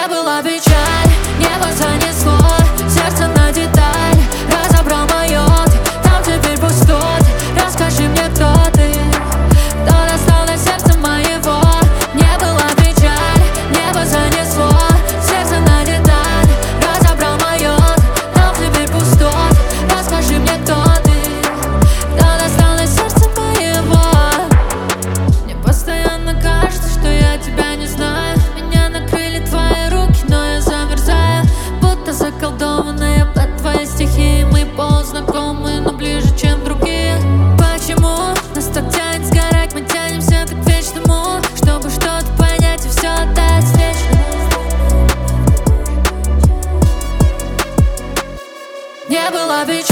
Не была печаль, небо занесло сердце на деталь. Разобрал мое, там теперь пустот. Расскажи мне, кто ты, кто достал до сердца моего. Не была печаль, небо занесло сердце на деталь. Разобрал мое, там теперь пустот. Расскажи мне, кто ты, кто достал до сердца моего. Мне постоянно кажется, что я тебя не знаю. Меня накрыли твои руки, но я замерзаю, будто заколдованная под твои стихи. Мы полузнакомы, но ближе, чем другие. Почему нас так тянет сгорать? Мы тянемся так к вечному, чтобы что-то понять и все отдать вечно. Не была печаль.